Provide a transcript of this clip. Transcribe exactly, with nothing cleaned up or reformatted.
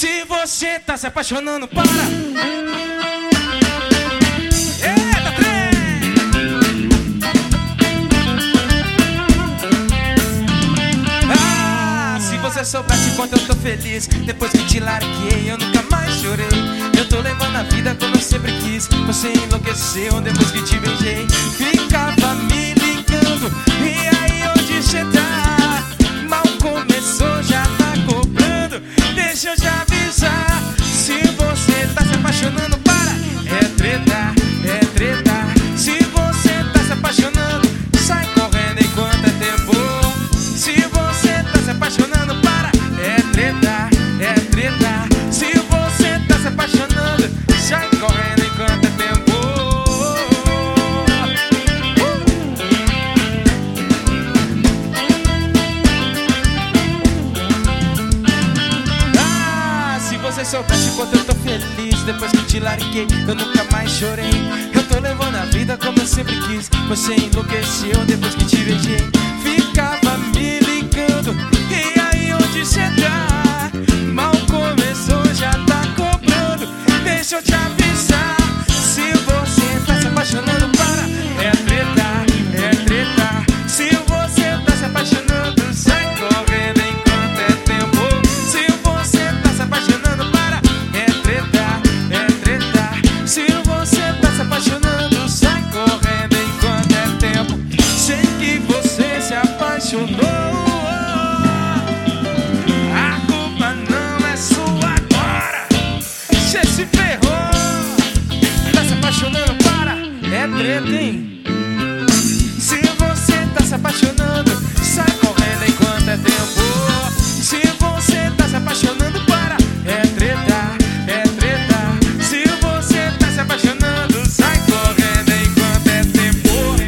Se você tá se apaixonando, para. Eita, trem! Ah, se você soubesse quanto eu tô feliz. Depois que te larguei, eu nunca mais chorei. Eu tô levando a vida como eu sempre quis. Você enlouqueceu depois que te beijei. Ficava me ligando, e aí onde cê tá? Mal começou, já tá cobrando. Deixa eu te avisar. Se você tá se apaixonando, para. É treta, é treta. Se você tá se apaixonando, sai correndo enquanto é tempo. Se você tá se apaixonando, para. É treta, é treta. Se você tá se apaixonando, sai correndo enquanto é tempo. Ah, se você soubesse quanto eu tô feliz. Depois que te larguei, eu nunca mais chorei. Eu tô levando a vida como eu sempre quis. Você enlouqueceu depois que te beijei. Ficava me ligando, e aí onde cê tá?